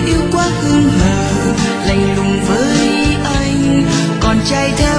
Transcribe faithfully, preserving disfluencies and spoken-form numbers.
yêu quá hững hờ lạnh lùng với anh, còn trai theo